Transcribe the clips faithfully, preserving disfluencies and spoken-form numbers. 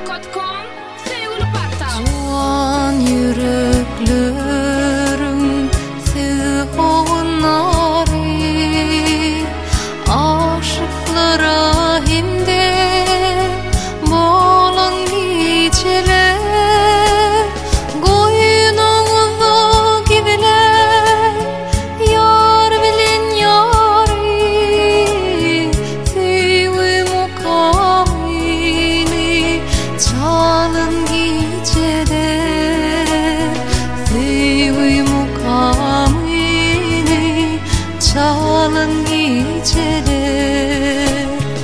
nokta com sevgili portal. Juan yüreklerin sevğunları aşıklara himde bolan geceler koynumuzda gibiler yar bilen yari sevgi mukamili çalın geceler sevgi mukamili çalın geceler.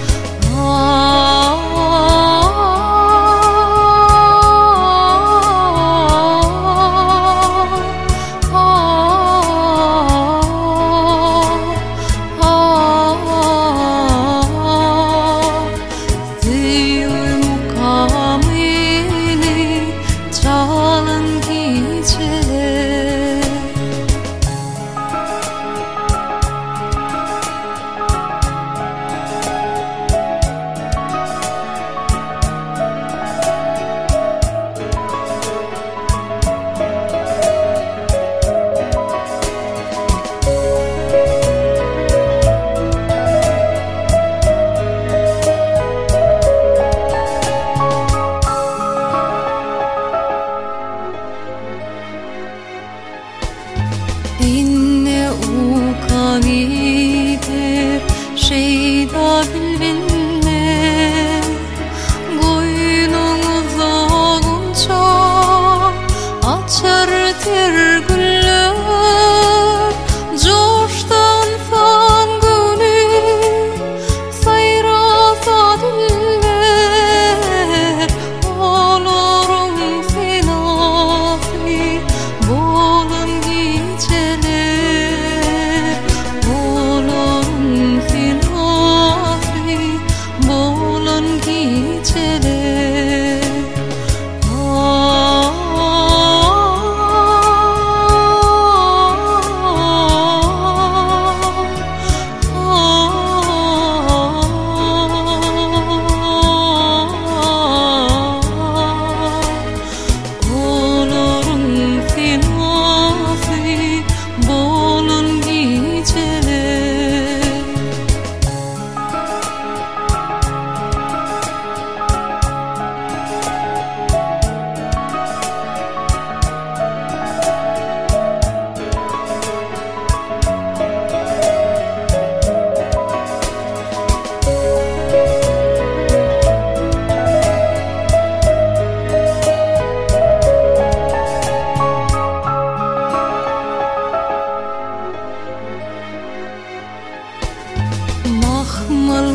İnne ukavidir şeyda bilbilme koynumuzda gunça açar ter güller coştan san gönül sayrasa diller olurum finafi bolan geceler bolan finafi bolan geceler. Mahmal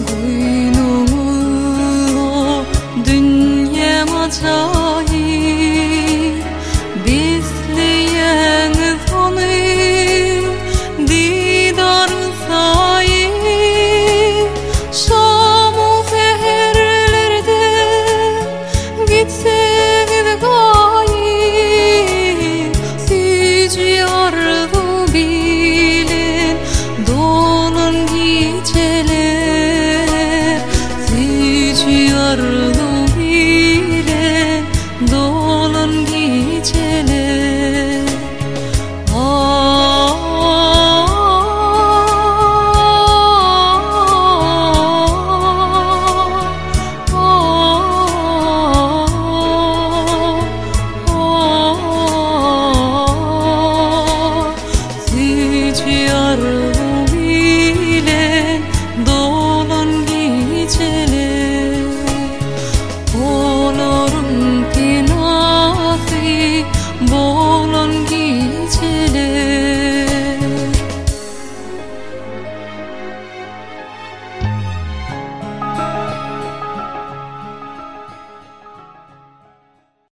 koynunu dünya acayip besleyen onu didar sayıp Şam-ı seherlerde gitsek de gayip sücü arzu bilen dolan geceler sücü arzu